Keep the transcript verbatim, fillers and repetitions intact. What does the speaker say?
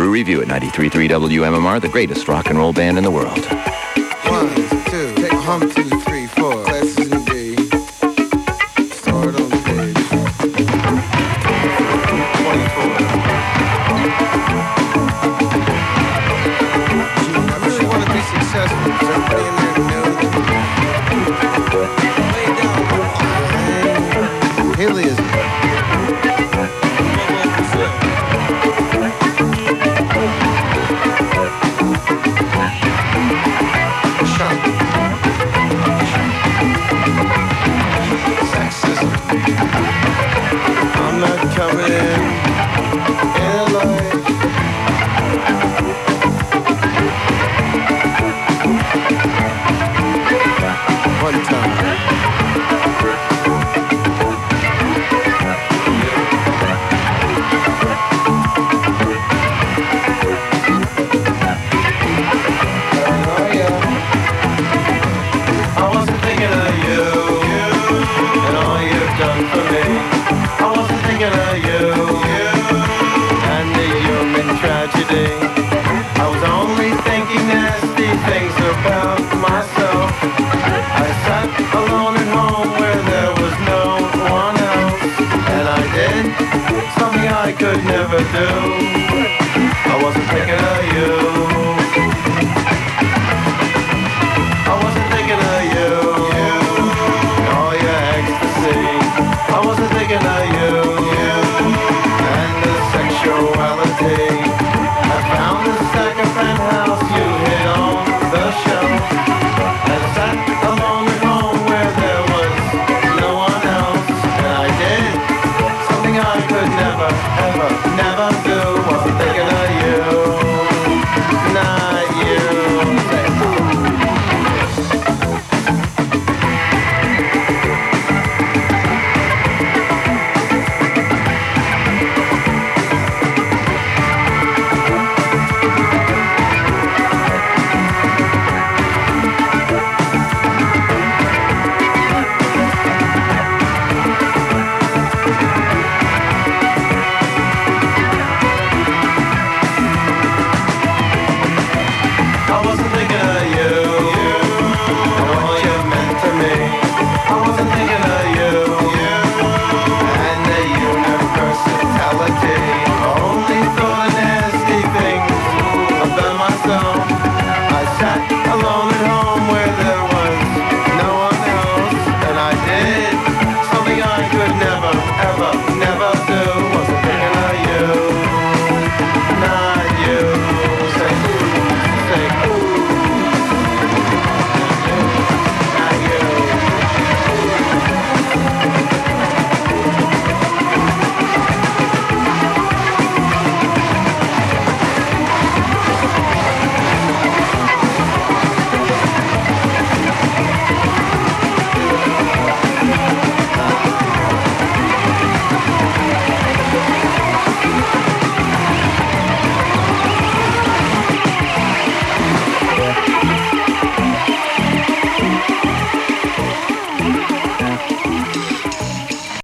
Crew Review at ninety-three point three W M M R, the greatest rock and roll band in the world. One, two, take a hum, two, three, four. Classes in D. Start on stage. twenty-four. I really want to be successful because everybody in there knows. Lay down. Haley is. I'm not coming in light. One time. Oh yeah. I wasn't thinking of you and all you've done for me. I wasn't thinking of you, you and the human tragedy. I was only thinking nasty things about